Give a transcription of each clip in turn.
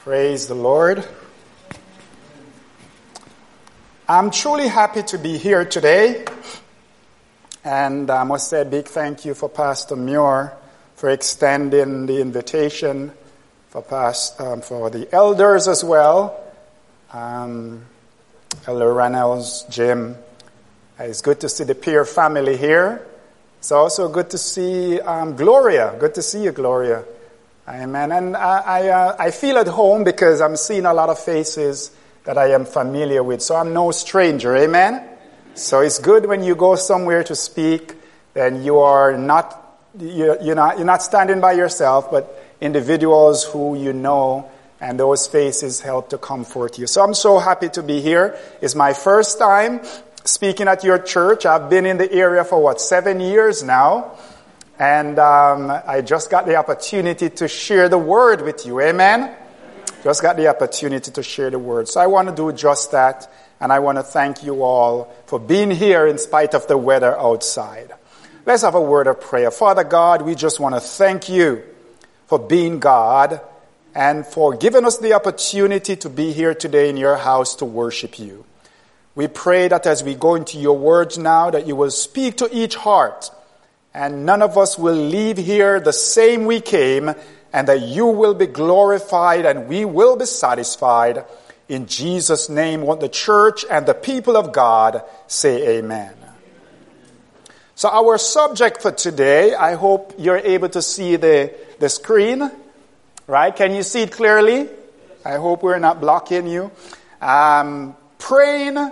Praise the Lord. I'm truly happy to be here today. And I must say a big thank you for Pastor Muir for extending the invitation for the elders as well. Elder Reynolds, Jim. It's good to see the Peer family here. It's also good to see Gloria. Good to see you, Gloria. Amen. And I feel at home because I'm seeing a lot of faces that I am familiar with. So I'm no stranger. Amen. So it's good when you go somewhere to speak, then you're not standing by yourself, but individuals who you know, and those faces help to comfort you. So I'm so happy to be here. It's my first time speaking at your church. I've been in the area for 7 years now. And I just got the opportunity to share the word with you. Amen? Just got the opportunity to share the word. So I want to do just that. And I want to thank you all for being here in spite of the weather outside. Let's have a word of prayer. Father God, we just want to thank you for being God and for giving us the opportunity to be here today in your house to worship you. We pray that as we go into your words now, that you will speak to each heart. And none of us will leave here the same we came, and that you will be glorified and we will be satisfied. In Jesus' name, what the church and the people of God say amen. So our subject for today, I hope you're able to see the screen, right? Can you see it clearly? I hope we're not blocking you. Praying,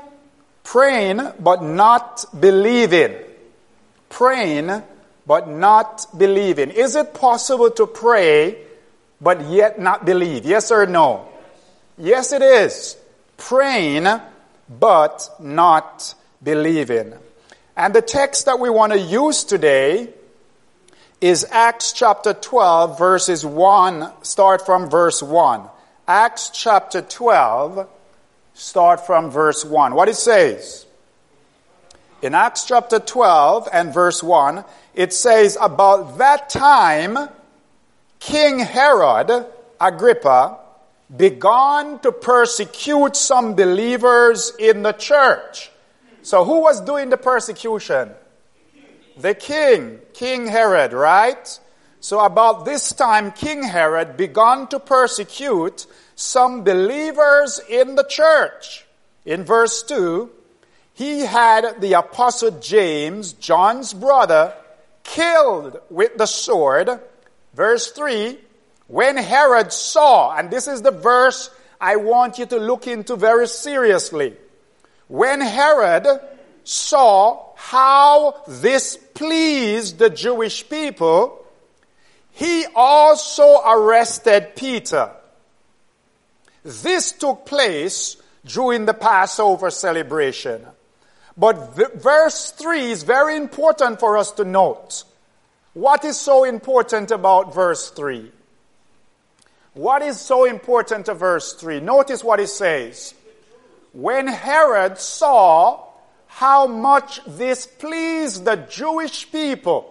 but not believing. Praying, but not believing. Is it possible to pray, but yet not believe? Yes or no? Yes, it is. Praying, but not believing. And the text that we want to use today is Acts chapter 12, verses 1. Start from verse 1. Acts chapter 12, start from verse 1. What it says? In Acts chapter 12 and verse 1, it says, about that time, King Herod Agrippa began to persecute some believers in the church. So who was doing the persecution? The king, King Herod, right? So about this time, King Herod began to persecute some believers in the church. In verse 2, he had the apostle James, John's brother, killed with the sword. Verse 3, when Herod saw, and this is the verse I want you to look into very seriously. When Herod saw how this pleased the Jewish people, he also arrested Peter. This took place during the Passover celebration. But verse 3 is very important for us to note. What is so important about verse 3? What is so important to verse 3? Notice what it says. When Herod saw how much this pleased the Jewish people,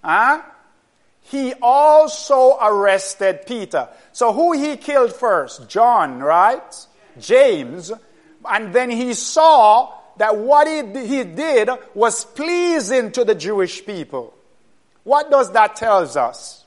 he also arrested Peter. So who he killed first? John, right? James. And then he saw that what he did was pleasing to the Jewish people. What does that tell us?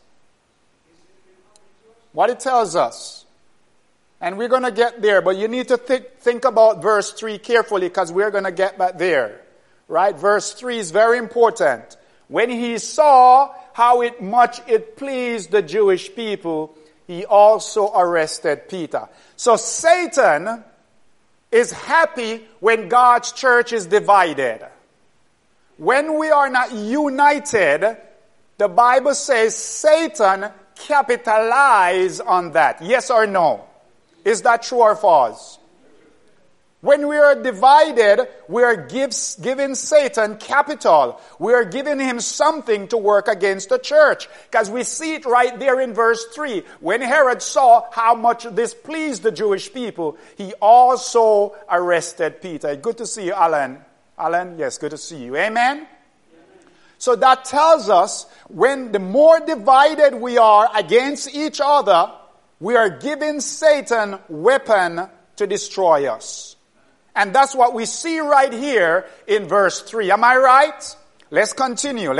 What it tells us. And we're going to get there, but you need to think about verse 3 carefully because we're going to get back there. Right? Verse 3 is very important. When he saw how much it pleased the Jewish people, he also arrested Peter. So Satan is happy when God's church is divided. When we are not united, the Bible says Satan capitalizes on that. Yes or no? Is that true or false? When we are divided, we are giving Satan capital. We are giving him something to work against the church. Because we see it right there in verse 3. When Herod saw how much this pleased the Jewish people, he also arrested Peter. Good to see you, Alan. Alan, yes, good to see you. Amen? So that tells us when the more divided we are against each other, we are giving Satan weapon to destroy us. And that's what we see right here in verse 3. Am I right? Let's continue.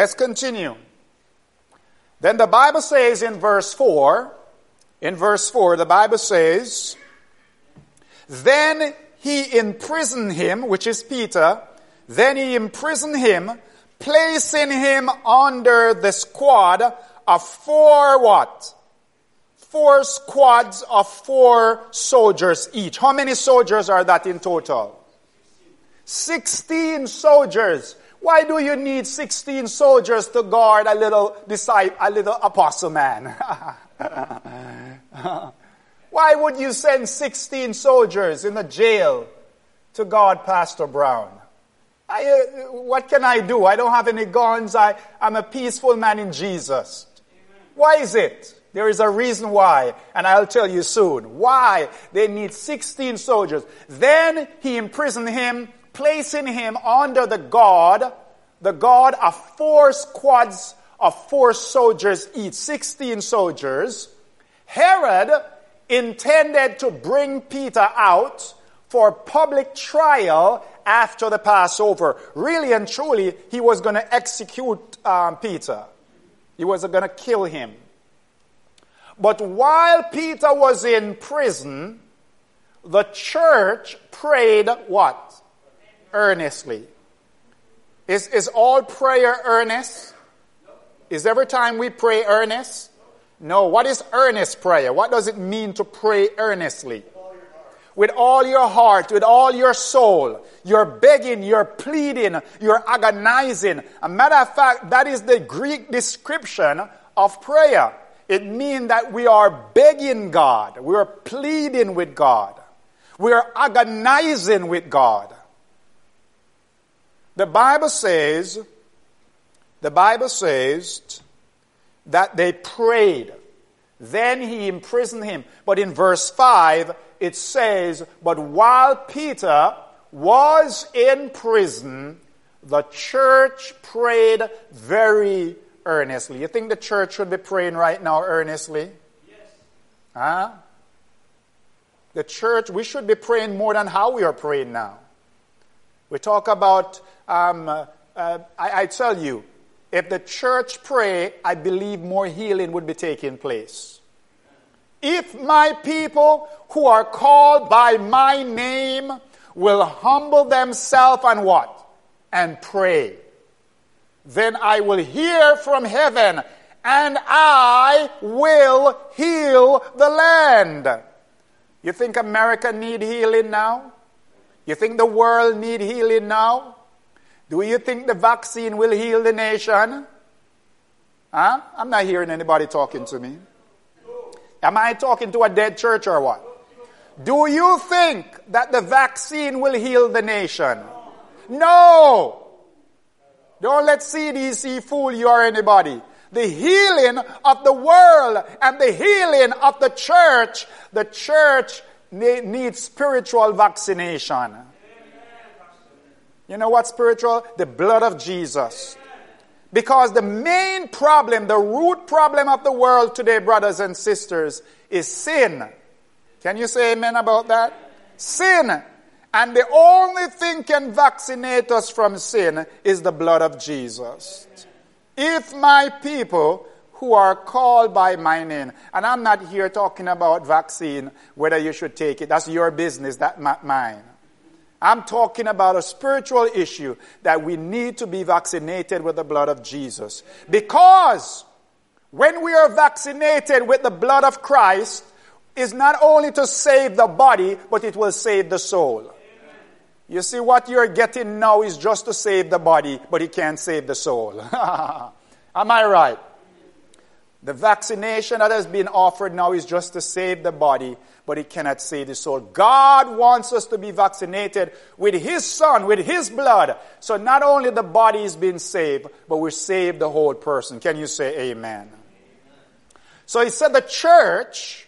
Then the Bible says in verse 4, the Bible says, then he imprisoned him, which is Peter, then he imprisoned him, placing him under the squad of 4 squads of 4 soldiers each. How many soldiers are that in total? 16 soldiers. Why do you need 16 soldiers to guard a little apostle man? Why would you send 16 soldiers in the jail to guard Pastor Brown? What can I do? I don't have any guns. I'm a peaceful man in Jesus. Why is it? There is a reason why, and I'll tell you soon. Why they need 16 soldiers. Then he imprisoned him, placing him under the guard of 4 squads of 4 soldiers each, 16 soldiers. Herod intended to bring Peter out for public trial after the Passover. Really and truly, he was going to execute Peter. He was going to kill him. But while Peter was in prison, the church prayed what? Earnestly. Is all prayer earnest? Is every time we pray earnest? No. What is earnest prayer? What does it mean to pray earnestly? With all your heart, with all your soul. You're begging, you're pleading, you're agonizing. As a matter of fact, that is the Greek description of prayer. It means that we are begging God. We are pleading with God. We are agonizing with God. The Bible says that they prayed. Then he imprisoned him. But in verse 5, it says, but while Peter was in prison, the church prayed very earnestly. You think the church should be praying right now earnestly? Yes. Huh? The church, we should be praying more than how we are praying now. We talk about, I tell you, if the church pray, I believe more healing would be taking place. If my people who are called by my name will humble themselves and what? And pray. Then I will hear from heaven and I will heal the land. You think America need healing now? You think the world need healing now? Do you think the vaccine will heal the nation? Huh? I'm not hearing anybody talking to me. Am I talking to a dead church or what? Do you think that the vaccine will heal the nation? No! Don't let CDC fool you or anybody. The healing of the world and the healing of the church needs spiritual vaccination. You know what spiritual? The blood of Jesus. Because the main problem, the root problem of the world today, brothers and sisters, is sin. Can you say amen about that? Sin. And the only thing can vaccinate us from sin is the blood of Jesus. If my people who are called by my name, and I'm not here talking about vaccine, whether you should take it, that's your business, that's not mine. I'm talking about a spiritual issue that we need to be vaccinated with the blood of Jesus. Because when we are vaccinated with the blood of Christ, it's not only to save the body, but it will save the soul. You see, what you're getting now is just to save the body, but it can't save the soul. Am I right? The vaccination that has been offered now is just to save the body, but it cannot save the soul. God wants us to be vaccinated with His Son, with His blood. So not only the body is being saved, but we save the whole person. Can you say amen? So he said the church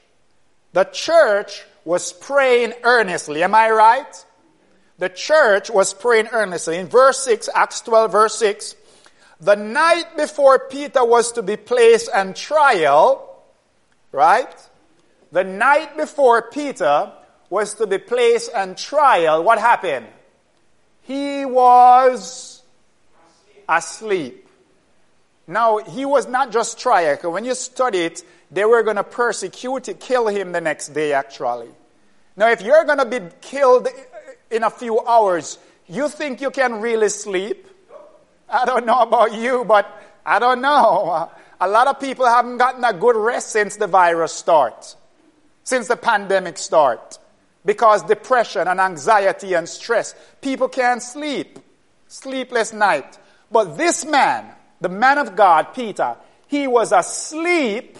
was praying earnestly. Am I right? The church was praying earnestly. In verse 6, Acts 12, verse 6, the night before Peter was to be placed on trial, right? The night before Peter was to be placed on trial, what happened? He was asleep. Now, he was not just trial. When you study it, they were going to kill him the next day, actually. Now, if you're going to be killed in a few hours, you think you can really sleep? I don't know about you, but I don't know. A lot of people haven't gotten a good rest since the virus started, since the pandemic started, because depression and anxiety and stress. People can't sleep. Sleepless night. But this man, the man of God, Peter, he was asleep,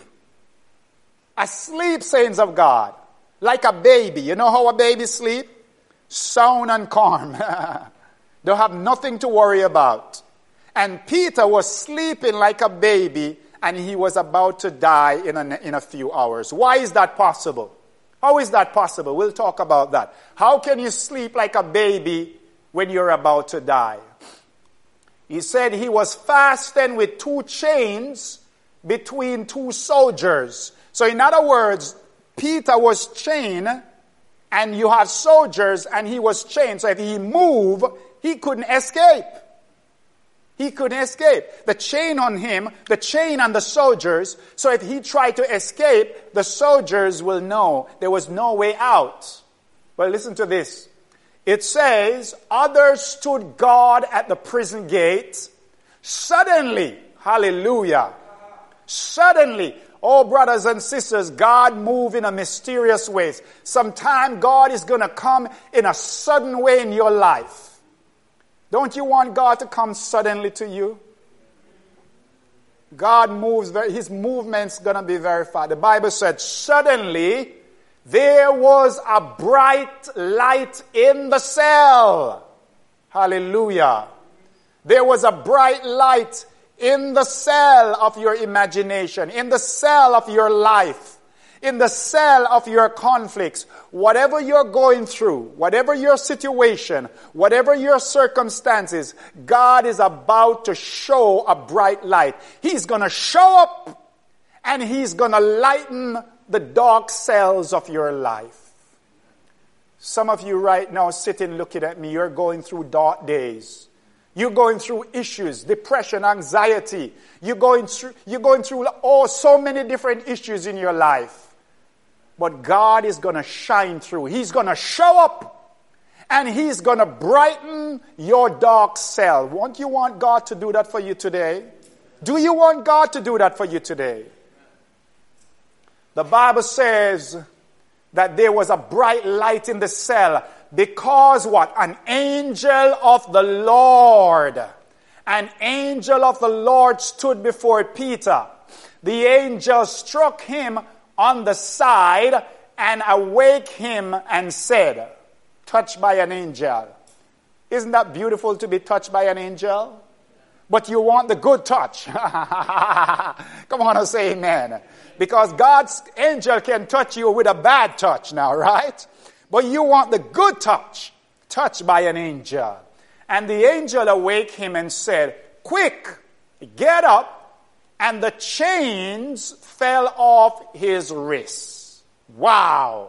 saints of God, like a baby. You know how a baby sleep? Sound and calm. Don't have nothing to worry about. And Peter was sleeping like a baby, and he was about to die in a few hours. Why is that possible? How is that possible? We'll talk about that. How can you sleep like a baby when you're about to die? He said he was fastened with 2 chains between 2 soldiers. So in other words, Peter was chained, and you have soldiers, and he was chained. So if he moved, he couldn't escape. He couldn't escape. The chain on him, the chain on the soldiers. So if he tried to escape, the soldiers will know there was no way out. Well, listen to this. It says, others stood guard at the prison gate. Suddenly, hallelujah, suddenly, oh brothers and sisters, God moved in a mysterious way. Sometime God is going to come in a sudden way in your life. Don't you want God to come suddenly to you? God moves, his movement's going to be very fast. The Bible said, suddenly there was a bright light in the cell. Hallelujah. There was a bright light in the cell of your imagination, in the cell of your life, in the cell of your conflicts. Whatever you're going through, whatever your situation, whatever your circumstances, God is about to show a bright light. He's going to show up, and he's going to lighten the dark cells of your life. Some of you right now sitting looking at me, you're going through dark days. You're going through issues, depression, anxiety. You're going through so many different issues in your life. But God is going to shine through. He's going to show up, and he's going to brighten your dark cell. Won't you want God to do that for you today? Do you want God to do that for you today? The Bible says that there was a bright light in the cell because what? An angel of the Lord. An angel of the Lord stood before Peter. The angel struck him on the side and awake him and said, touched by an angel. Isn't that beautiful to be touched by an angel? But you want the good touch. Come on and say amen. Because God's angel can touch you with a bad touch now, right? But you want the good touch, touched by an angel. And the angel awake him and said, quick, get up. And the chains fell off his wrists. Wow.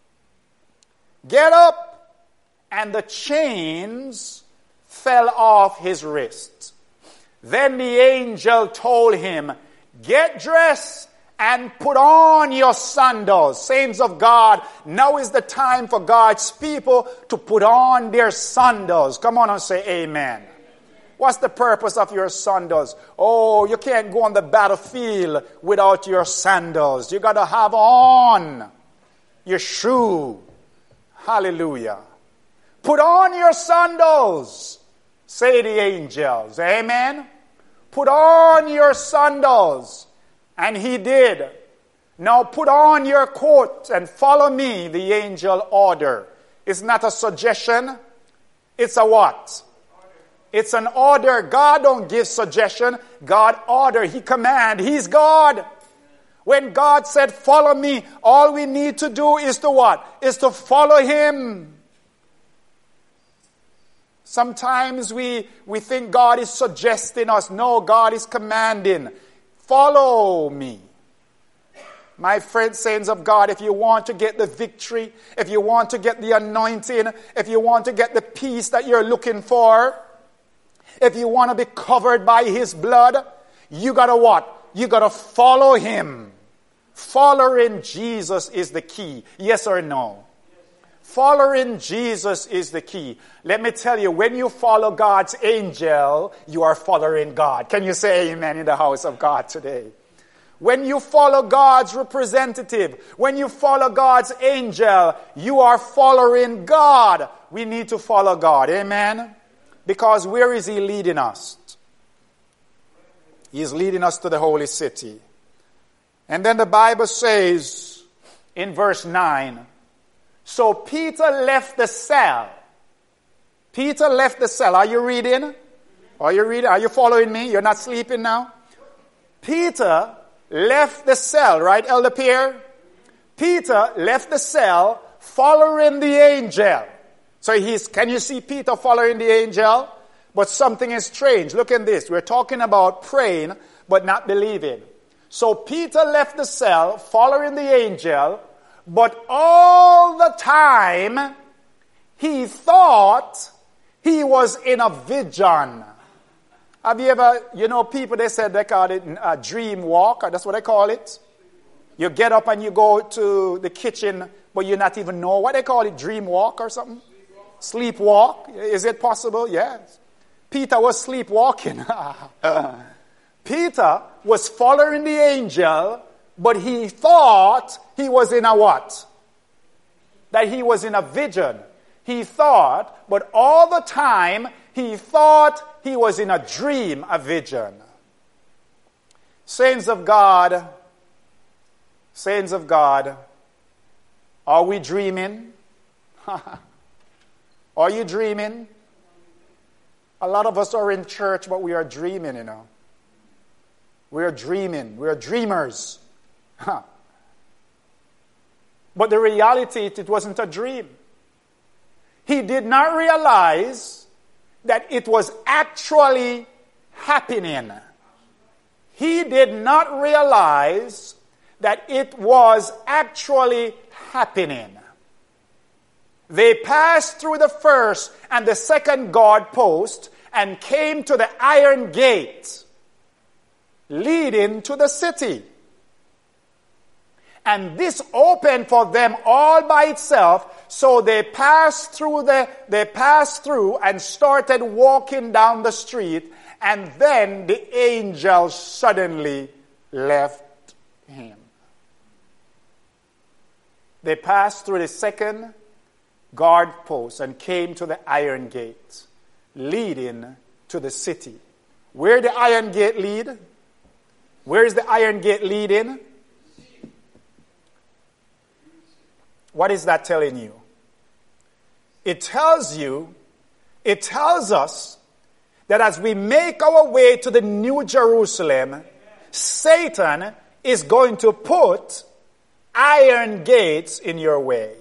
Get up, and the chains fell off his wrists. Then the angel told him, get dressed and put on your sandals. Saints of God, now is the time for God's people to put on their sandals. Come on and say amen. What's the purpose of your sandals? Oh, you can't go on the battlefield without your sandals. You got to have on your shoe. Hallelujah. Put on your sandals, say the angels. Amen. Put on your sandals. And he did. Now put on your coat and follow me, the angel order. It's not a suggestion. It's a what? It's an order. God don't give suggestion. God order. He command. He's God. When God said, follow me, all we need to do is to what? Is to follow him. Sometimes we think God is suggesting us. No, God is commanding. Follow me. My friends, saints of God, if you want to get the victory, if you want to get the anointing, if you want to get the peace that you're looking for, if you want to be covered by his blood, you got to what? You got to follow him. Following Jesus is the key. Yes or no? Following Jesus is the key. Let me tell you, when you follow God's angel, you are following God. Can you say amen in the house of God today? When you follow God's representative, when you follow God's angel, you are following God. We need to follow God. Amen? Because where is he leading us? He is leading us to the holy city. And then the Bible says in verse 9, so Peter left the cell. Peter left the cell. Are you reading? Are you reading? Are you following me? You're not sleeping now? Peter left the cell, right, Elder Pierre? Peter left the cell following the angel. So can you see Peter following the angel? But something is strange. Look at this. We're talking about praying but not believing. So Peter left the cell following the angel, but all the time he thought he was in a vision. Have you ever, people, they said they call it a dream walk, or that's what they call it. You get up and you go to the kitchen, but you not even know what they call it, dream walk or something? Sleepwalk. Is it possible? Yes. Peter was sleepwalking. Peter was following the angel, but he thought he was in a what? That he was in a vision. He thought, but all the time he thought he was in a dream, a vision. Saints of God, are we dreaming? Are you dreaming? A lot of us are in church, but we are dreaming, We are dreaming. We are dreamers. But the reality, it wasn't a dream. He did not realize that it was actually happening. He did not realize that it was actually happening. They passed through the first and the second guard post and came to the iron gate leading to the city. And this opened for them all by itself, so they passed through and started walking down the street, and then the angel suddenly left him. They passed through the second guard post and came to the iron gate leading to the city. Where the iron gate lead? Where is the iron gate leading? What is that telling you? It tells us that as we make our way to the New Jerusalem, Satan is going to put iron gates in your way.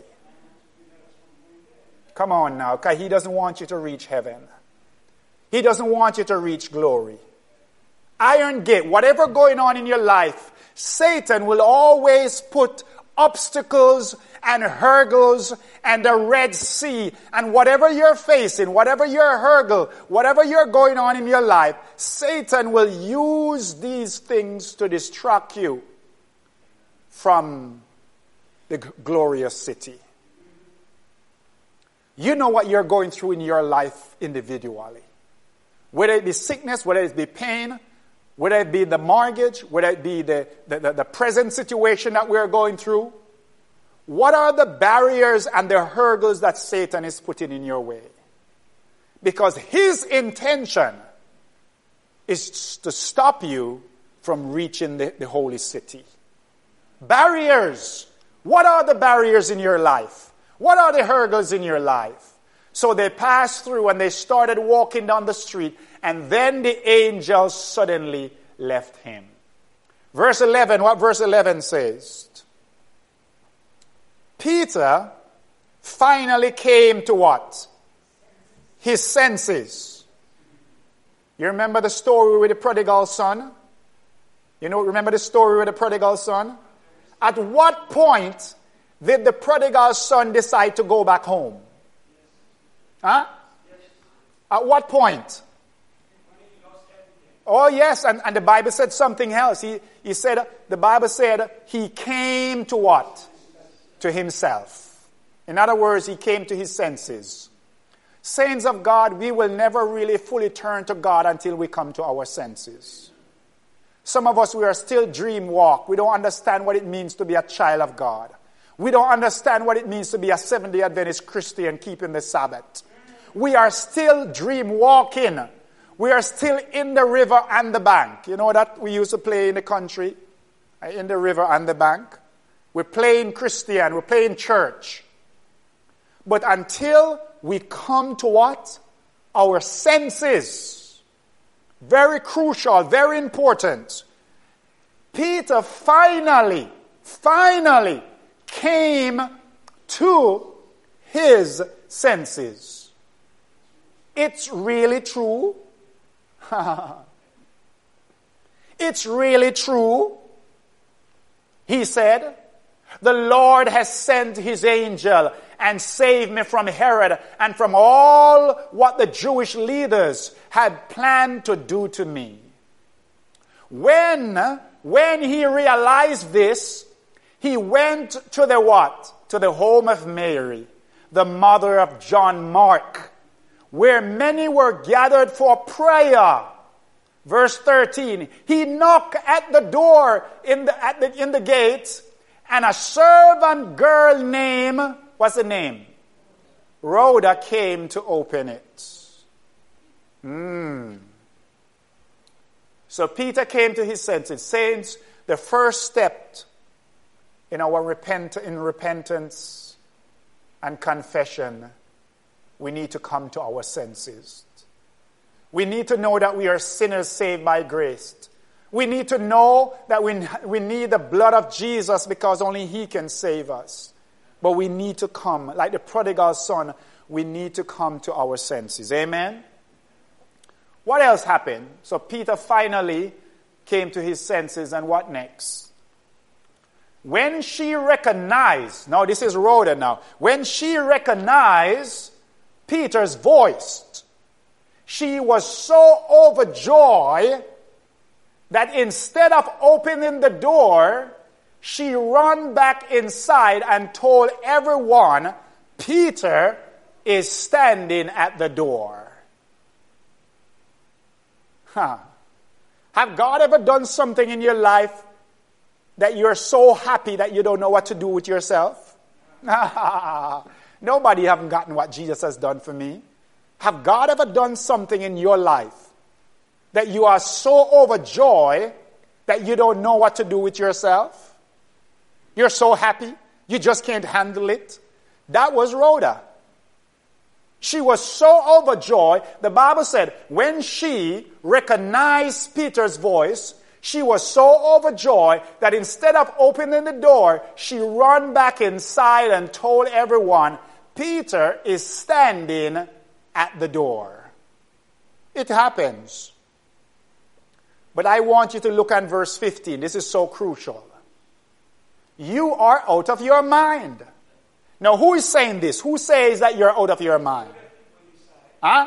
Come on now, because he doesn't want you to reach heaven. He doesn't want you to reach glory. Iron gate, whatever going on in your life, Satan will always put obstacles and hurdles and the Red Sea and whatever you're facing, whatever your hurdle, whatever you're going on in your life, Satan will use these things to distract you from the glorious city. You know what you're going through in your life individually. Whether it be sickness, whether it be pain, whether it be the mortgage, whether it be the present situation that we're going through. What are the barriers and the hurdles that Satan is putting in your way? Because his intention is to stop you from reaching the holy city. Barriers. What are the barriers in your life? What are the hurdles in your life? So they passed through and they started walking down the street, and then the angel suddenly left him. Verse 11, what verse 11 says? Peter finally came to what? His senses. You remember the story with the prodigal son? Remember the story with the prodigal son? At what point did the prodigal son decide to go back home? Huh? At what point? Oh yes, and the Bible said something else. He said, the Bible said he came to what? To himself. In other words, he came to his senses. Saints of God, we will never really fully turn to God until we come to our senses. Some of us, we are still dream walk. We don't understand what it means to be a child of God. We don't understand what it means to be a Seventh-day Adventist Christian keeping the Sabbath. We are still dream walking. We are still in the river and the bank. You know that we used to play in the country? In the river and the bank. We're playing Christian. We're playing church. But until we come to what? Our senses. Very crucial, very important. Peter finally came to his senses. It's really true. It's really true. He said, the Lord has sent his angel and saved me from Herod and from all what the Jewish leaders had planned to do to me. When he realized this, he went to the what? To the home of Mary, the mother of John Mark, where many were gathered for prayer. Verse 13, he knocked at the door in the gate, and a servant girl named, what's the name? Rhoda came to open it. So Peter came to his senses. Saints, the first step in our repentance and confession, we need to come to our senses. We need to know that we are sinners saved by grace. We need to know that we need the blood of Jesus because only he can save us. But we need to come, like the prodigal son, we need to come to our senses. Amen? What else happened? So Peter finally came to his senses, and what next? When she recognized, now this is Rhoda now, when she recognized Peter's voice, she was so overjoyed that instead of opening the door, she ran back inside and told everyone, Peter is standing at the door. Have God ever done something in your life that you're so happy that you don't know what to do with yourself? Nobody haven't gotten what Jesus has done for me. Have God ever done something in your life that you are so overjoyed that you don't know what to do with yourself? You're so happy, you just can't handle it. That was Rhoda. She was so overjoyed. The Bible said when she recognized Peter's voice, she was so overjoyed that instead of opening the door, she ran back inside and told everyone, Peter is standing at the door. It happens. But I want you to look at verse 15. This is so crucial. You are out of your mind. Now, who is saying this? Who says that you're out of your mind? Huh?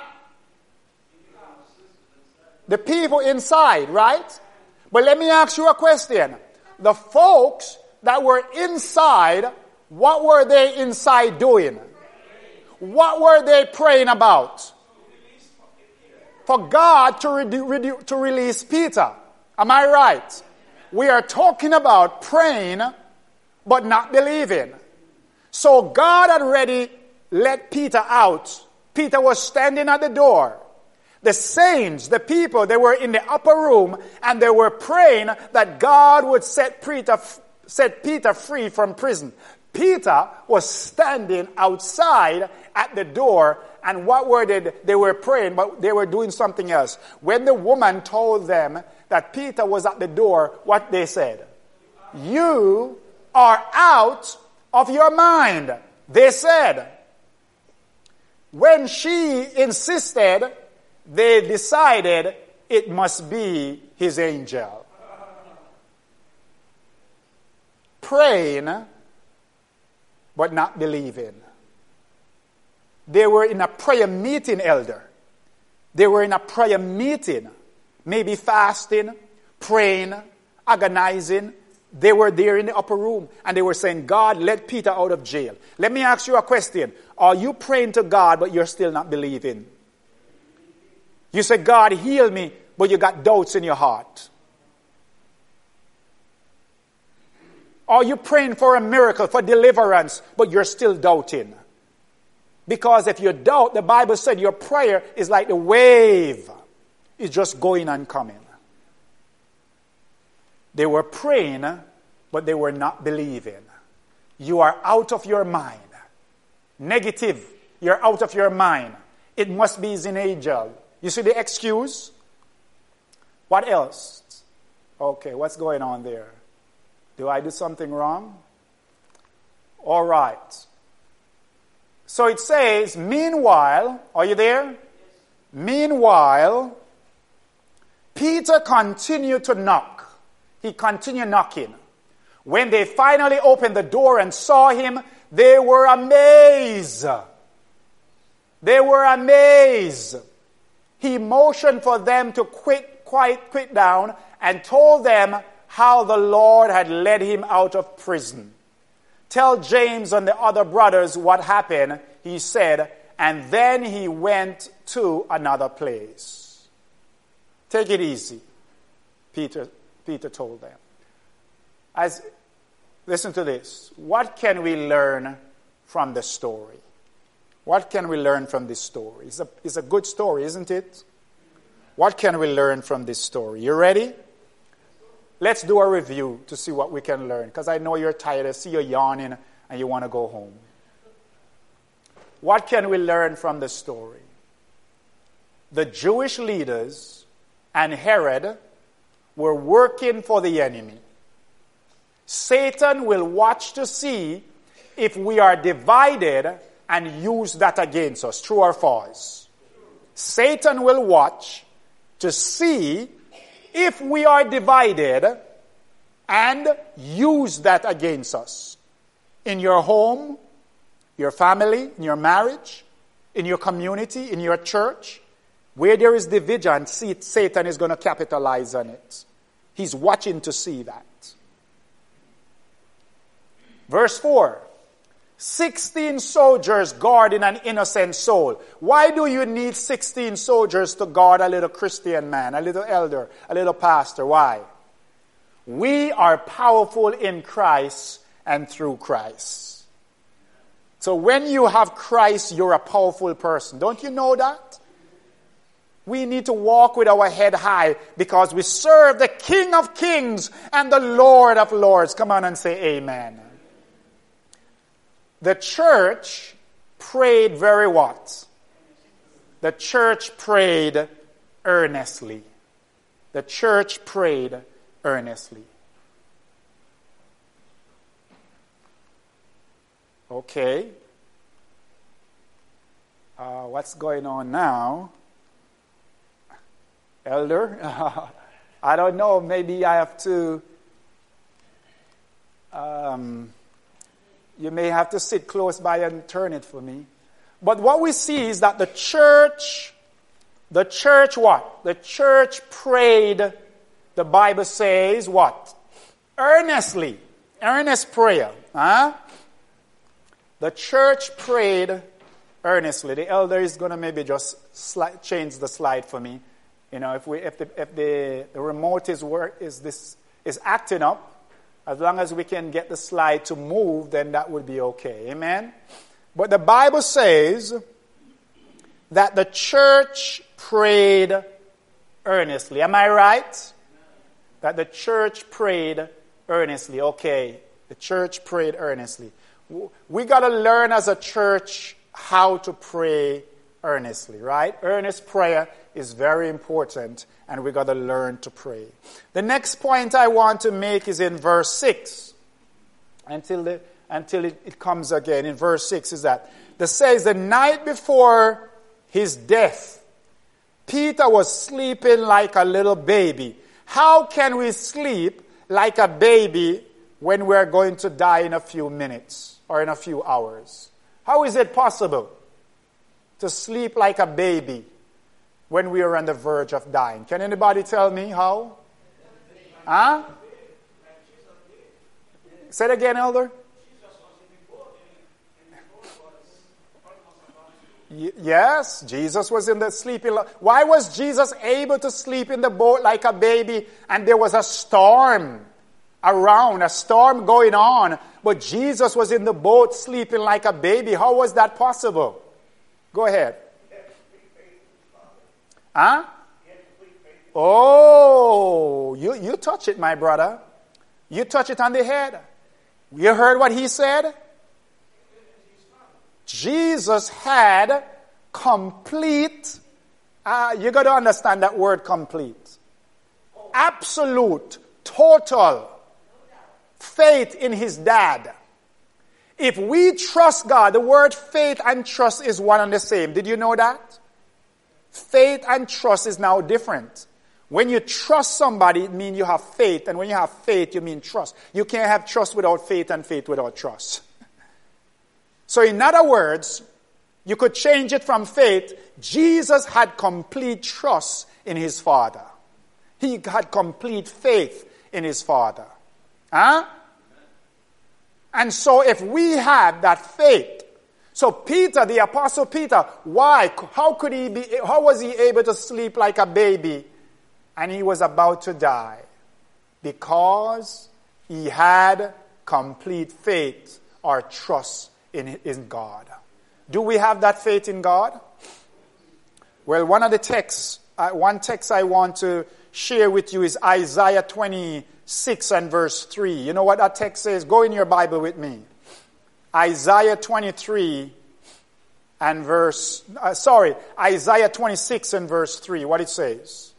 The people inside, right? But let me ask you a question. The folks that were inside, what were they inside doing? What were they praying about? For God to release Peter. Am I right? We are talking about praying but not believing. So God had already let Peter out. Peter was standing at the door. The saints, the people, they were in the upper room and they were praying that God would set Peter free from prison. Peter was standing outside at the door, and what were they? They were praying, but they were doing something else. When the woman told them that Peter was at the door, what they said? You are out of your mind, they said. When she insisted, they decided it must be his angel. praying, but not believing. They were in a prayer meeting, elder. They were in a prayer meeting, maybe fasting, praying, agonizing. They were there in the upper room, and they were saying, God, let Peter out of jail. Let me ask you a question. Are you praying to God, but you're still not believing? You say, God, heal me, but you got doubts in your heart. Are you praying for a miracle, for deliverance, but you're still doubting? Because if you doubt, the Bible said your prayer is like the wave. It's just going and coming. They were praying, but they were not believing. You are out of your mind. Negative. You're out of your mind. It must be an angel. You see the excuse? What else? Okay, what's going on there? Do I do something wrong? All right. So it says, meanwhile, are you there? Meanwhile, Peter continued to knock. He continued knocking. When they finally opened the door and saw him, they were amazed. They were amazed. He motioned for them to quit down and told them how the Lord had led him out of prison. Tell James and the other brothers what happened, he said, and then he went to another place. Take it easy, Peter told them. Listen to this. What can we learn from the story? What can we learn from this story? It's a good story, isn't it? What can we learn from this story? You ready? Let's do a review to see what we can learn, because I know you're tired. I see you yawning and you want to go home. What can we learn from the story? The Jewish leaders and Herod were working for the enemy. Satan will watch to see if we are divided and use that against us. True or false? Satan will watch to see if we are divided and use that against us. In your home, your family, in your marriage, in your community, in your church, where there is division, Satan is going to capitalize on it. He's watching to see that. Verse 4. 16 soldiers guarding an innocent soul. Why do you need 16 soldiers to guard a little Christian man, a little elder, a little pastor? Why? We are powerful in Christ and through Christ. So when you have Christ, you're a powerful person. Don't you know that? We need to walk with our head high because we serve the King of Kings and the Lord of Lords. Come on and say amen. The church prayed very what? The church prayed earnestly. The church prayed earnestly. Okay. What's going on now? Elder? I don't know. Maybe I have to... you may have to sit close by and turn it for me. But what we see is that the church what? The church prayed, the Bible says what? Earnestly. Earnest prayer. Huh? The church prayed earnestly. The elder is going to maybe just change the slide for me. You know, if the remote is acting up, as long as we can get the slide to move, then that would be okay. Amen? But the Bible says that the church prayed earnestly. Am I right? That the church prayed earnestly. Okay. The church prayed earnestly. We got to learn as a church how to pray earnestly, right? Earnest prayer is very important, and we got to learn to pray. The next point I want to make is in verse 6. Until it comes again. In verse 6 is that says the night before his death, Peter was sleeping like a little baby. How can we sleep like a baby when we're going to die in a few minutes or in a few hours? How is it possible to sleep like a baby when we are on the verge of dying? Can anybody tell me how? Huh? Say it again, Elder. Yes, Jesus was in the sleeping. Why was Jesus able to sleep in the boat like a baby and there was a storm around, a storm going on, but Jesus was in the boat sleeping like a baby? How was that possible? Go ahead. Huh? Oh, you touch it, my brother. You touch it on the head. You heard what he said? Jesus had complete, you got to understand that word complete. Absolute, total faith in his dad. If we trust God, the word faith and trust is one and the same. Did you know that? Faith and trust is now different. When you trust somebody, it means you have faith. And when you have faith, you mean trust. You can't have trust without faith and faith without trust. So in other words, you could change it from faith. Jesus had complete trust in his Father. He had complete faith in his Father. Huh? And so if we have that faith, so Peter, the Apostle Peter, why? How was he able to sleep like a baby and he was about to die? Because he had complete faith or trust in God. Do we have that faith in God? Well, one text I want to share with you is Isaiah 26 and verse 3. You know what that text says? Go in your Bible with me. Isaiah 23 and Isaiah 26 and verse 3. What it says.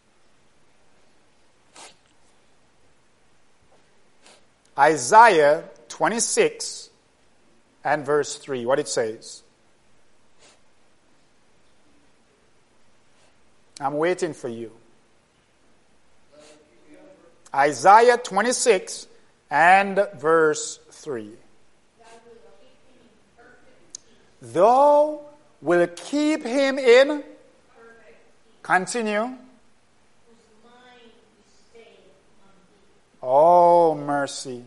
Isaiah 26 and verse 3, what it says. I'm waiting for you. Isaiah 26 and verse 3. Thou will keep him in. Continue. Oh, mercy.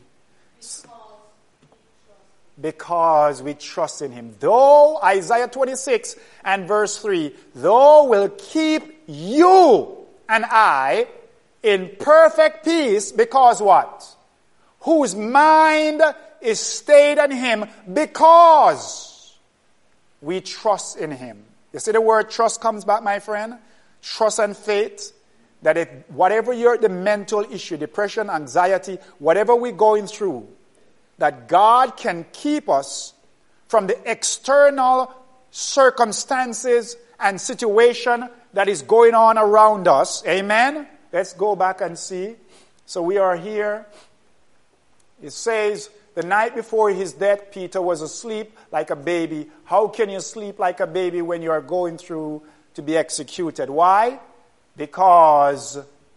Because we trust in him. Though, Isaiah 26 and verse 3, thou will keep you and I in perfect peace, because what? Whose mind is stayed on him, because we trust in him. You see the word trust comes back, my friend? Trust and faith. That if whatever the mental issue, depression, anxiety, whatever we're going through, that God can keep us from the external circumstances and situation that is going on around us. Amen? Let's go back and see. So we are here. It says, the night before his death, Peter was asleep like a baby. How can you sleep like a baby when you are going through to be executed? Why? Because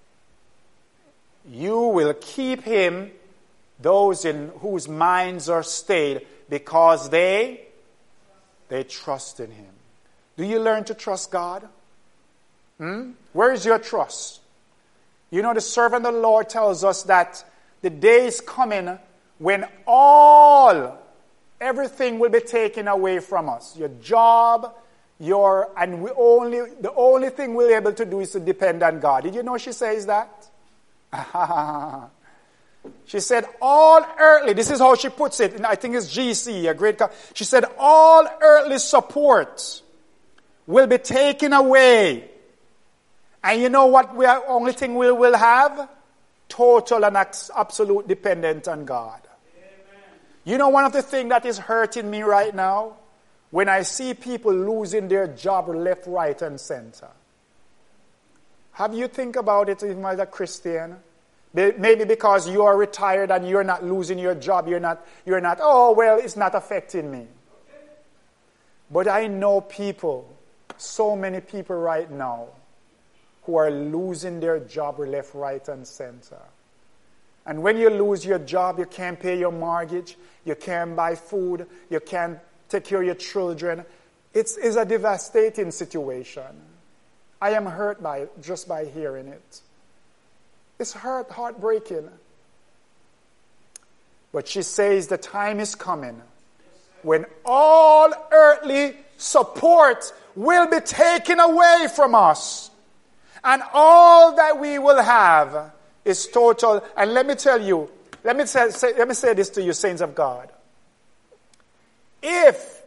you will keep him, those in whose minds are stayed, because they trust in him. Do you learn to trust God? Where is your trust? You know, the servant of the Lord tells us that the day is coming when everything will be taken away from us. Your job, the only thing we're able to do is to depend on God. Did you know she says that? She said, all earthly, this is how she puts it, and I think it's GC, she said, all earthly support will be taken away. And you know what only thing we will have? Total and absolute dependence on God. Amen. You know one of the things that is hurting me right now? When I see people losing their job left, right, and center. Have you think about it even as a Christian? Maybe because you are retired and you're not losing your job, you're not, oh, well, it's not affecting me. But I know people, so many people right now, who are losing their job left, right, and center. And when you lose your job, you can't pay your mortgage, you can't buy food, you can't take care of your children. It's a devastating situation. I am hurt by it, just by hearing it. It's heartbreaking. But she says the time is coming when all earthly support will be taken away from us. And all that we will have is total. And let me tell you, let me say this to you, saints of God. If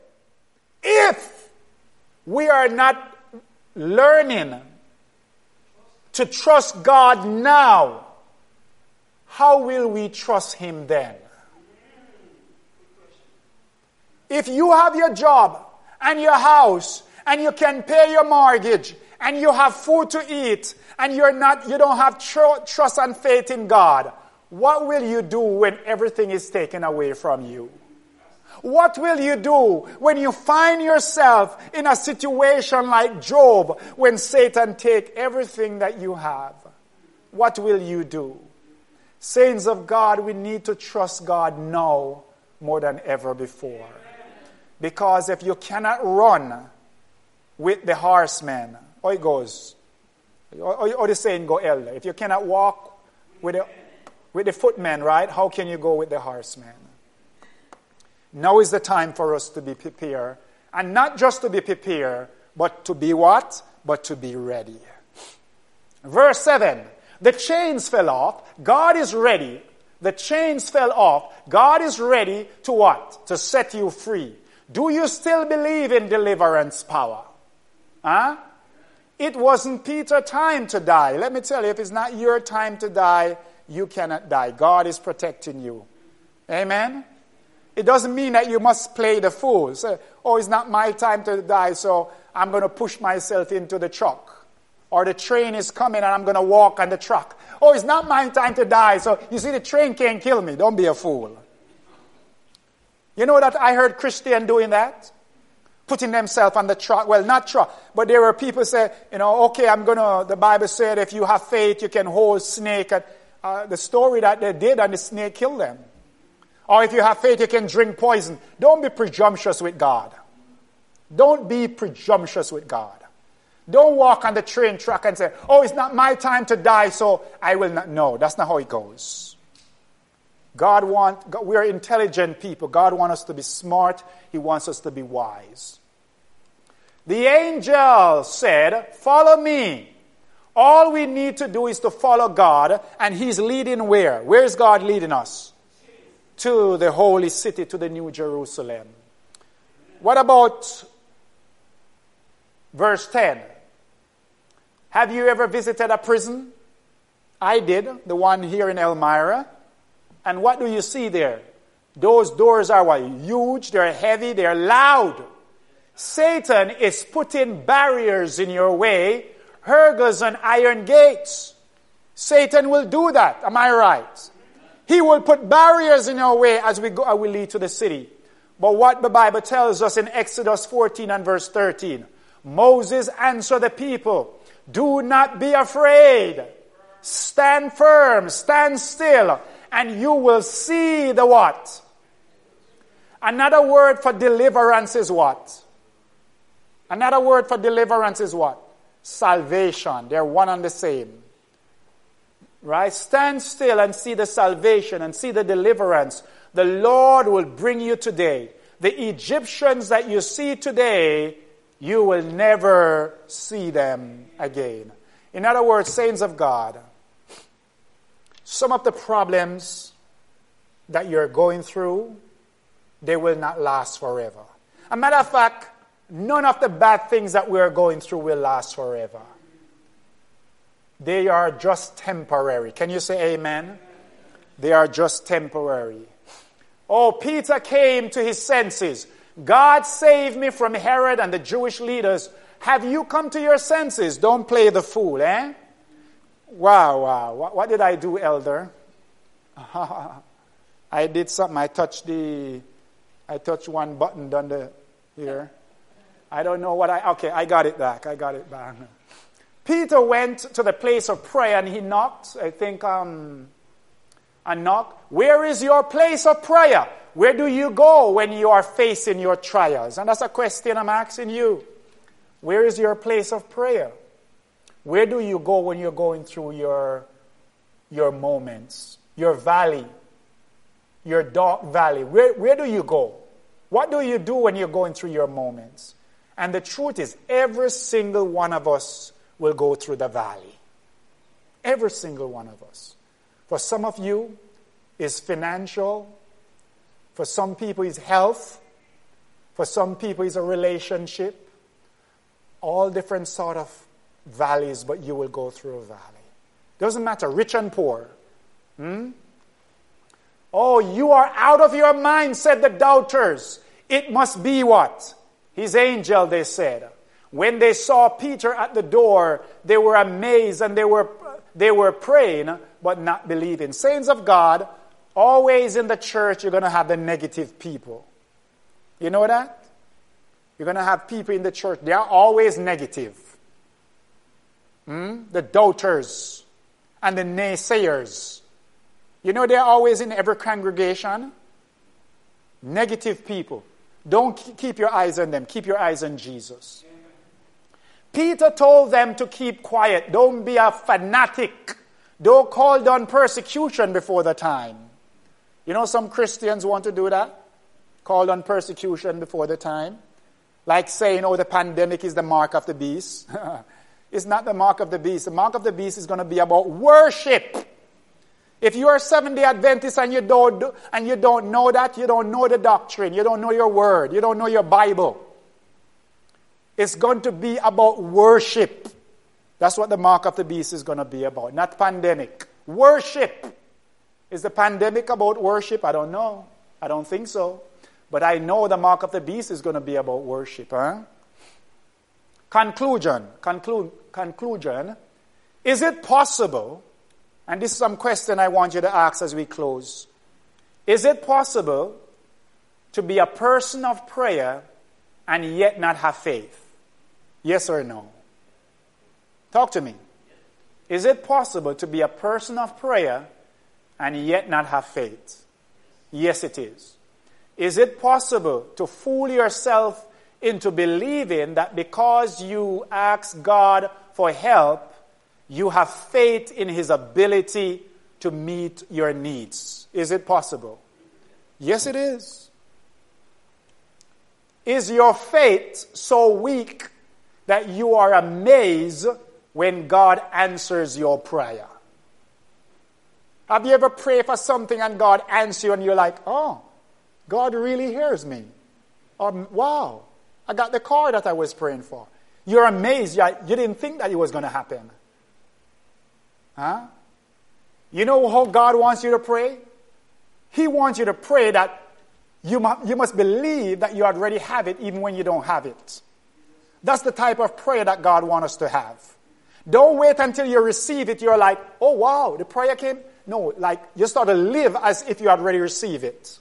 we are not learning to trust God now, how will we trust Him then? If you have your job and your house and you can pay your mortgage and you have food to eat and you don't have trust and faith in God, what will you do when everything is taken away from you? What will you do when you find yourself in a situation like Job, when Satan take everything that you have? What will you do? Saints of God, we need to trust God now more than ever before. Because if you cannot run with the horsemen, or it goes, or the saying go elder, if you cannot walk with the footmen, right, how can you go with the horsemen? Now is the time for us to be prepared. And not just to be prepared, but to be what? But to be ready. Verse 7. The chains fell off. God is ready. The chains fell off. God is ready to what? To set you free. Do you still believe in deliverance power? Huh? It wasn't Peter's time to die. Let me tell you, if it's not your time to die, you cannot die. God is protecting you. Amen? It doesn't mean that you must play the fool. Say, oh, it's not my time to die, so I'm going to push myself into the truck. Or the train is coming and I'm going to walk on the truck. Oh, it's not my time to die, so you see the train can't kill me. Don't be a fool. You know that I heard Christian doing that? Putting themselves on the truck. Well, not truck, but there were people say, okay, the Bible said if you have faith, you can hold snake. The story that they did and the snake killed them. Or if you have faith, you can drink poison. Don't be presumptuous with God. Don't be presumptuous with God. Don't walk on the train track and say, oh, it's not my time to die, so I will not. No, that's not how it goes. We are intelligent people. God wants us to be smart. He wants us to be wise. The angel said, follow me. All we need to do is to follow God, and He's leading where? Where is God leading us? To the holy city, to the New Jerusalem. What about verse 10? Have you ever visited a prison? I did, the one here in Elmira. And what do you see there? Those doors are what? Huge, they're heavy, they're loud. Satan is putting barriers in your way, hurdles and iron gates. Satan will do that, am I right? He will put barriers in our way as we lead to the city. But what the Bible tells us in Exodus 14 and verse 13, Moses answered the people, do not be afraid. Stand firm, stand still, and you will see the what? Another word for deliverance is what? Another word for deliverance is what? Salvation. They're one and the same. Right? Stand still and see the salvation and see the deliverance. The Lord will bring you today. The Egyptians that you see today, you will never see them again. In other words, saints of God, some of the problems that you're going through, they will not last forever. As a matter of fact, none of the bad things that we're going through will last forever. They are just temporary. Can you say amen? They are just temporary. Oh, Peter came to his senses. God saved me from Herod and the Jewish leaders. Have you come to your senses? Don't play the fool, eh? Wow. What did I do, elder? I did something. I touched one button down here. I don't know what I got it back. Peter went to the place of prayer and he knocked. I think, I'm and knock. Where is your place of prayer? Where do you go when you are facing your trials? And that's a question I'm asking you. Where is your place of prayer? Where do you go when you're going through your moments, your valley, your dark valley? Where do you go? What do you do when you're going through your moments? And the truth is, every single one of us will go through the valley. Every single one of us. For some of you, it's financial. For some people, it's health. For some people, it's a relationship. All different sort of valleys, but you will go through a valley. Doesn't matter, rich and poor. Oh, you are out of your mind, said the doubters. It must be what? His angel, they said. When they saw Peter at the door, they were amazed and they were praying, but not believing. Saints of God, always in the church, you're going to have the negative people. You know that? You're going to have people in the church, they are always negative. The doubters and the naysayers. You know they're always in every congregation? Negative people. Don't keep your eyes on them. Keep your eyes on Jesus. Peter told them to keep quiet. Don't be a fanatic. Don't call down persecution before the time. You know some Christians want to do that? Call down persecution before the time. Like saying, the pandemic is the mark of the beast. It's not the mark of the beast. The mark of the beast is going to be about worship. If you are a Seventh-day Adventist and you don't know that, you don't know the doctrine, you don't know your word, you don't know your Bible. It's going to be about worship. That's what the mark of the beast is going to be about, not pandemic. Worship. Is the pandemic about worship? I don't know. I don't think so. But I know the mark of the beast is going to be about worship. Conclusion. Is it possible, and this is some question I want you to ask as we close, is it possible to be a person of prayer and yet not have faith? Yes or no? Talk to me. Is it possible to be a person of prayer and yet not have faith? Yes, it is. Is it possible to fool yourself into believing that because you ask God for help, you have faith in His ability to meet your needs? Is it possible? Yes, it is. Is your faith so weak that you are amazed when God answers your prayer? Have you ever prayed for something and God answers you and you're like, oh, God really hears me? Wow, I got the car that I was praying for. You're amazed. You didn't think that it was going to happen. You know how God wants you to pray? He wants you to pray that you must believe that you already have it even when you don't have it. That's the type of prayer that God wants us to have. Don't wait until you receive it. You're like, oh wow, the prayer came. No, like you start to live as if you already received it.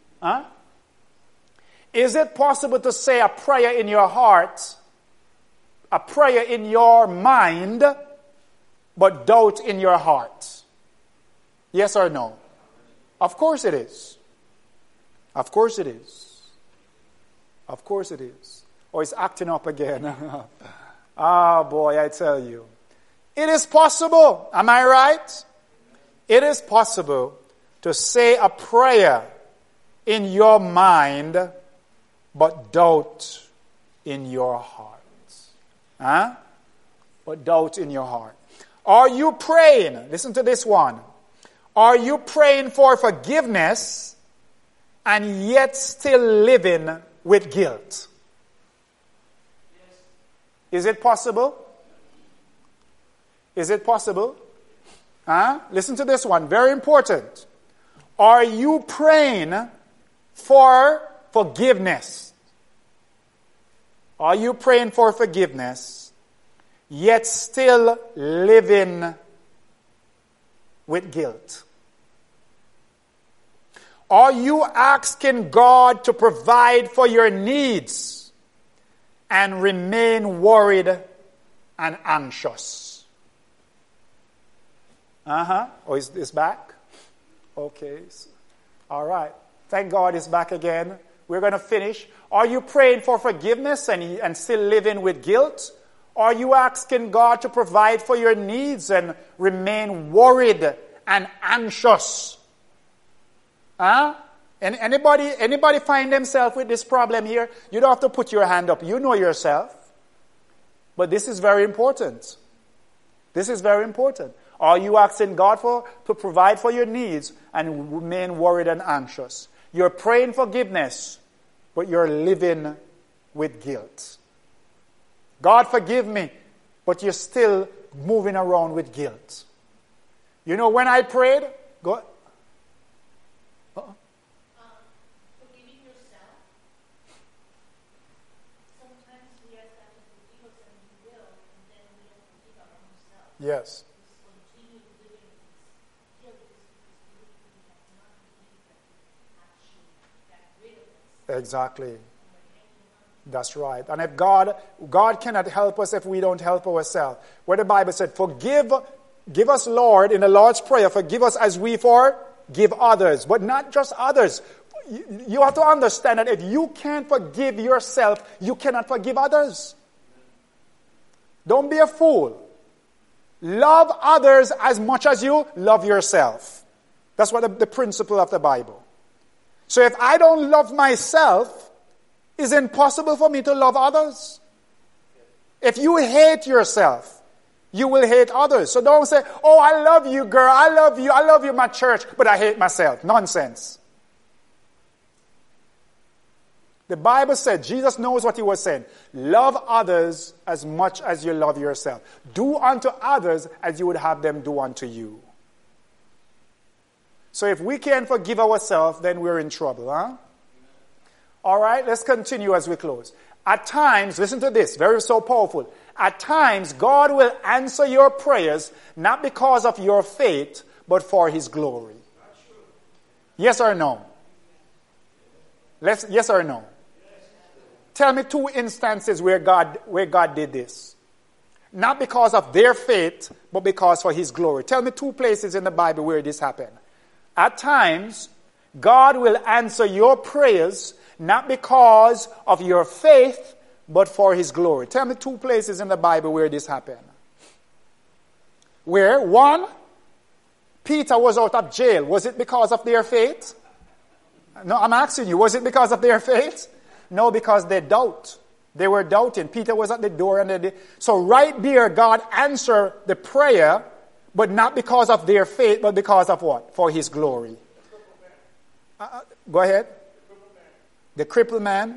Is it possible to say a prayer in your heart, a prayer in your mind, but doubt in your heart? Yes or no? Of course it is. Of course it is. Of course it is. Oh, it's acting up again. Boy, I tell you. It is possible. Am I right? It is possible to say a prayer in your mind, but doubt in your heart. But doubt in your heart. Are you praying? Listen to this one. Are you praying for forgiveness and yet still living with guilt? Is it possible? Is it possible? Listen to this one. Very important. Are you praying for forgiveness? Are you praying for forgiveness, yet still living with guilt? Are you asking God to provide for your needs and remain worried and anxious? Oh, is this back? Okay. All right. Thank God it's back again. We're going to finish. Are you praying for forgiveness and still living with guilt? Are you asking God to provide for your needs and remain worried and anxious? Huh? And anybody find themselves with this problem here? You don't have to put your hand up. You know yourself. But this is very important. This is very important. Are you asking God to provide for your needs and remain worried and anxious? You're praying forgiveness, but you're living with guilt. God forgive me, but you're still moving around with guilt. You know, when I prayed, forgiving yourself. Sometimes we ask God to forgive us and He will, and then we don't forgive our own self. Yes. We continue living with guilt because we have not believed that we actually got rid of this. Exactly. That's right. And if God cannot help us if we don't help ourselves. Where the Bible said, give us, Lord, in the Lord's Prayer, forgive us as we forgive others. But not just others. You have to understand that if you can't forgive yourself, you cannot forgive others. Don't be a fool. Love others as much as you love yourself. That's what the principle of the Bible. So if I don't love myself, it's impossible for me to love others. If you hate yourself, you will hate others. So don't say, oh, I love you, girl. I love you, my church, but I hate myself. Nonsense. The Bible said, Jesus knows what he was saying. Love others as much as you love yourself. Do unto others as you would have them do unto you. So if we can't forgive ourselves, then we're in trouble, huh? All right, let's continue as we close. At times, listen to this, very so powerful. At times, God will answer your prayers not because of your faith, but for His glory. Yes or no? Yes or no? Tell me 2 instances where God did this. Not because of their faith, but because for His glory. Tell me 2 places in the Bible where this happened. At times, God will answer your prayers not because of your faith, but for His glory. Tell me 2 places in the Bible where this happened. Where? 1, Peter was out of jail. Was it because of their faith? No, I'm asking you, was it because of their faith? No, because they doubt. They were doubting. Peter was at the door. So right there, God answered the prayer, but not because of their faith, but because of what? For His glory. Go ahead. The crippled man.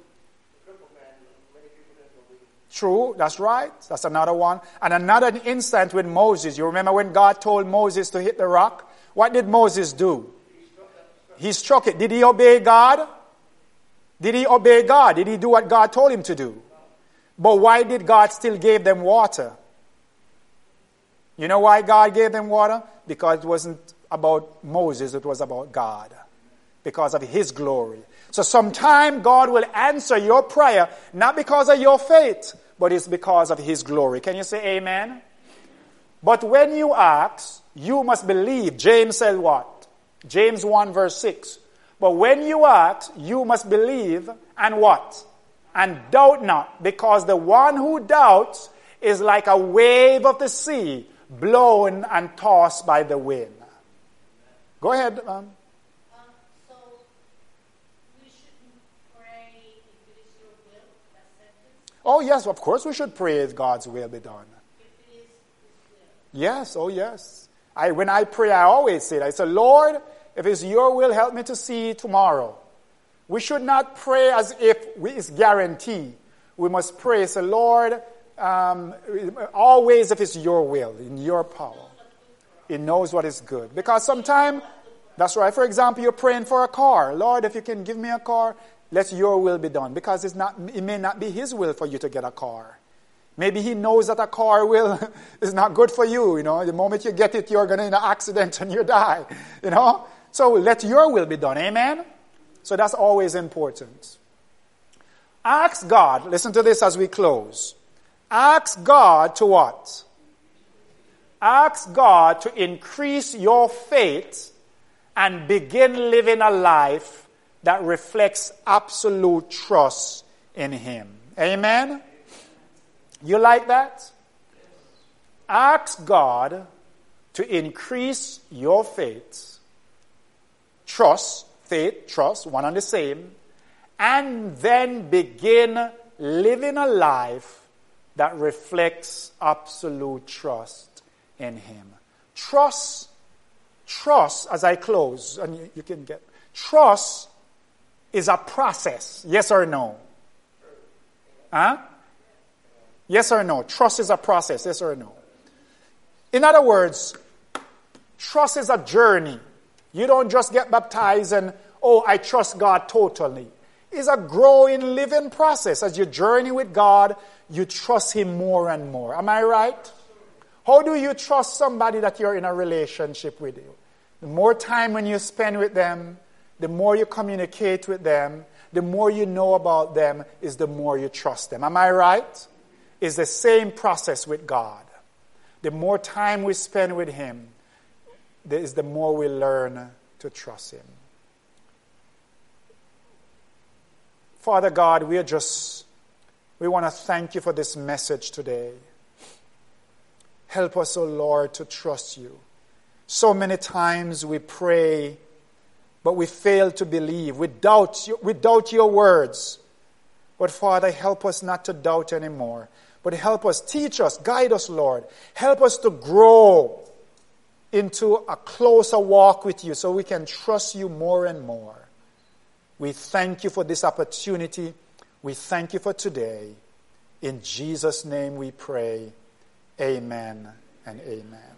True, that's right. That's another one. And another instance with Moses. You remember when God told Moses to hit the rock? What did Moses do? He struck it. Did he obey God? Did he obey God? Did he do what God told him to do? But why did God still give them water? You know why God gave them water? Because it wasn't about Moses, it was about God. Because of His glory. So sometime God will answer your prayer, not because of your faith, but it's because of His glory. Can you say amen? But when you ask, you must believe. James said what? James 1 verse 6. But when you ask, you must believe and what? And doubt not, because the one who doubts is like a wave of the sea, blown and tossed by the wind. Go ahead. So we shouldn't pray if it is your will, that sentence? Oh yes, of course we should pray if God's will be done. If it is His will. Yes, oh yes. When I pray, I always say that. I say, Lord, if it's your will, help me to see tomorrow. We should not pray as if it's guaranteed. We must pray, say, Lord, always if it's your will, in your power. It knows what is good. Because sometimes, that's right. For example, you're praying for a car. Lord, if you can give me a car, let your will be done. Because it may not be His will for you to get a car. Maybe He knows that a car is not good for you. You know, the moment you get it, you're going to in an accident and you die. You know, so let your will be done. Amen. So that's always important. Ask God. Listen to this as we close. Ask God to what? Ask God to increase your faith and begin living a life that reflects absolute trust in Him. Amen? You like that? Ask God to increase your faith. Trust, faith, trust, one and the same. And then begin living a life that reflects absolute trust in Him. Trust, as I close, and you can get, trust is a process. Yes or no? Huh? Yes or no? Trust is a process. Yes or no? In other words, trust is a journey. You don't just get baptized and, oh, I trust God totally. It's a growing, living process. As you journey with God, you trust Him more and more. Am I right? How do you trust somebody that you're in a relationship with you? The more time when you spend with them, the more you communicate with them, the more you know about them, is the more you trust them. Am I right? It's the same process with God. The more time we spend with Him, the more we learn to trust Him. Father God, we want to thank You for this message today. Help us, O Lord, to trust You. So many times we pray, but we fail to believe. We doubt Your words. But Father, help us not to doubt anymore. But help us, teach us, guide us, Lord. Help us to grow into a closer walk with You so we can trust You more and more. We thank You for this opportunity. We thank You for today. In Jesus' name we pray. Amen and amen.